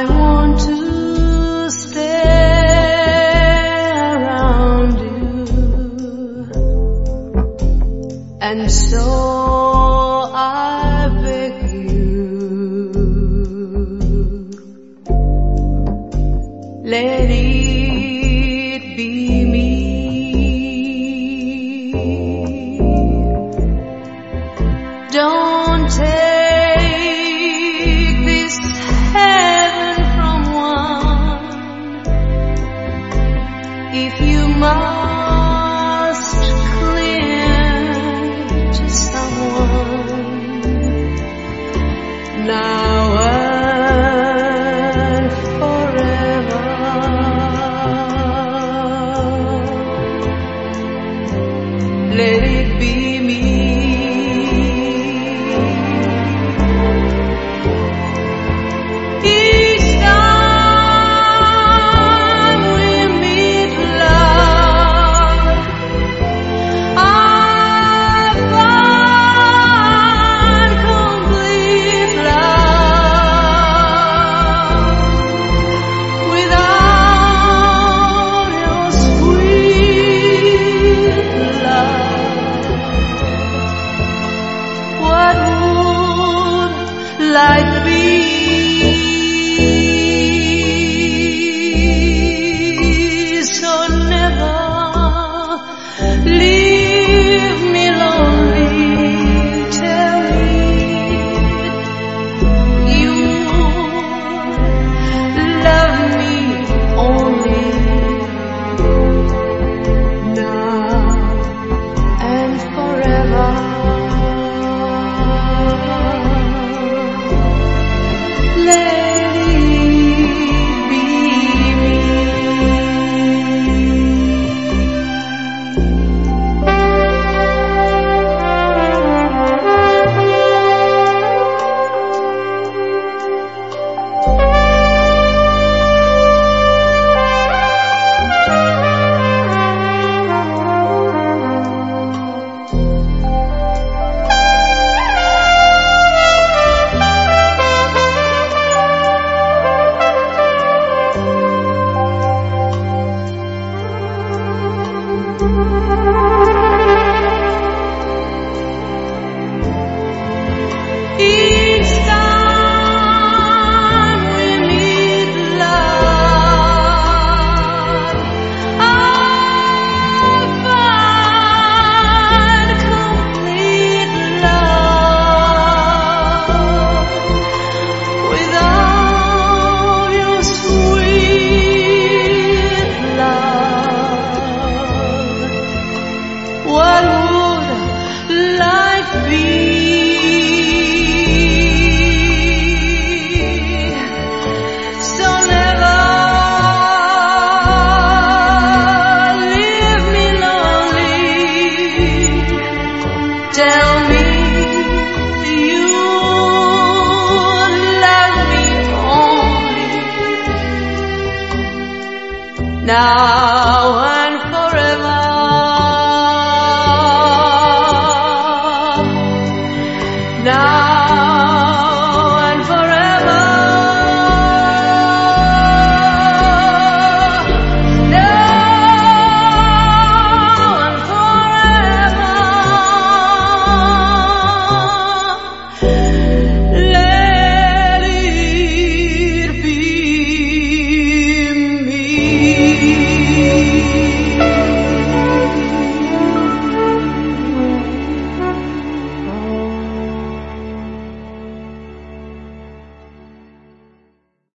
want to stay around you, and so I beg you, let it be me. Don't take this heaven from one. If you must cling to someone, now and forever, let it be me. Life be so never leave me lonely. Tell me you love me only now and forever. Each time we meet, love, I find complete love. Without your sweet love, what would life be? Tell me you love me only now.